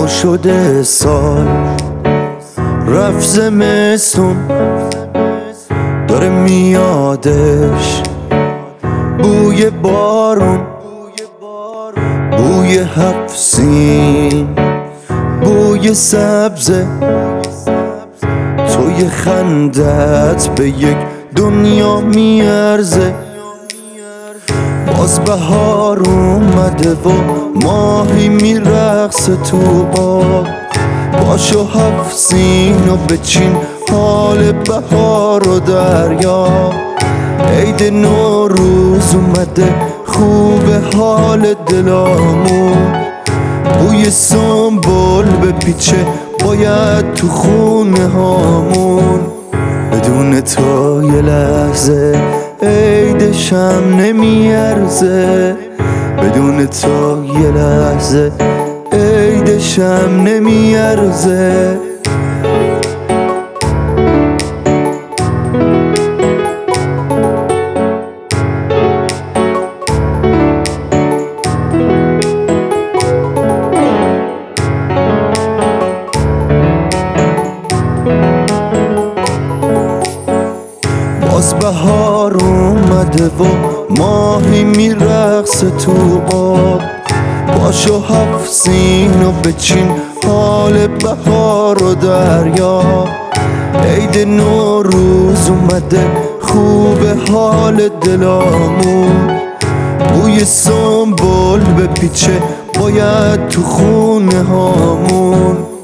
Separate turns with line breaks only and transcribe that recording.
پر شده سال، رفت زمستون داره میادش، بوی بارون، بوی هفت سین، بوی سبزه، توی خندت به یک دنیا میارزه. باز بهار اومده و ماهی میرقصه تو آب، باشو هفت سین و بچین حال بهار و دریا. عید نوروز اومده خوبه حال دلامون، بوی سنبل بپیچه باید تو خونه هامون. بدون تو یه لحظه عیدشم نمیارزه، بدون تو یه لحظه عیدشم نمیارزه. باز بهار اومده و ماهی میرقصه تو آب، باشو هفت سین و بچین حال بهار و دریا. عید نوروز اومده خوبه حال دلامون، بوی سنبل بپیچه باید تو خونه هامون.